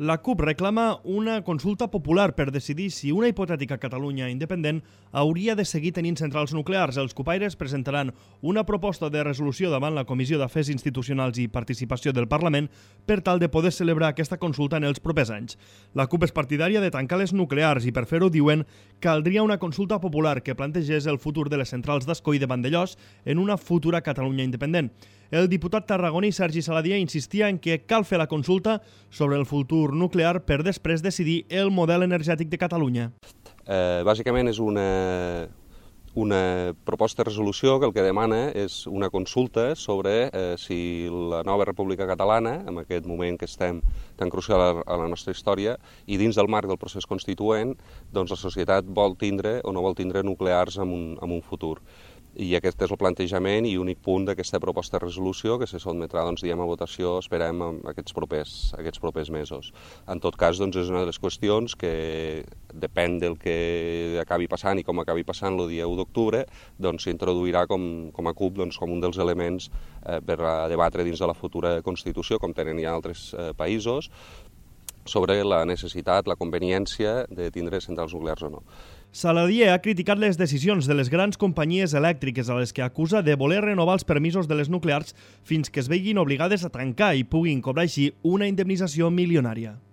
La CUP reclama una consulta popular per decidir si una hipotètica Catalunya independent hauria de seguir tenint centrals nuclears. Els cupaires presentaran una proposta de resolució davant la Comissió d'Afers Institucionals i Participació del Parlament per tal de poder celebrar aquesta consulta en els propers anys. La CUP és partidària de tancar les nuclears i per fer-ho, diuen, caldria una consulta popular que plantegés el futur de les centrals d'Ascó i de Vandellòs en una futura Catalunya independent. El diputat tarragoní Sergi Saladié insistia en que cal fer la consulta sobre el futur nuclear per després decidir el model energètic de Catalunya. Bàsicament és una proposta de resolució que el que demana és una consulta sobre si la nova República Catalana, en aquest moment que estem tan crucial a la nostra història, i dins del marc del procés constituent, doncs la societat vol tindre o no vol tindre nuclears en un futur. I aquest és el plantejament i únic punt d'aquesta proposta de resolució que se sotmetrà, a votació, esperem, aquests propers mesos. En tot cas, és una de les qüestions que depèn del que acabi passant i com acabi passant el dia 1 d'octubre, s'introduirà com a CUP com un dels elements per a debatre dins de la futura Constitució, com tenen ja altres països, sobre la necessitat, la conveniència de tindre centrals nuclears o no. Saladié ha criticat les decisions de les grans companyies elèctriques a les que acusa de voler renovar els permisos de les nuclears fins que es veguin obligades a tancar i puguin cobrar així una indemnització milionària.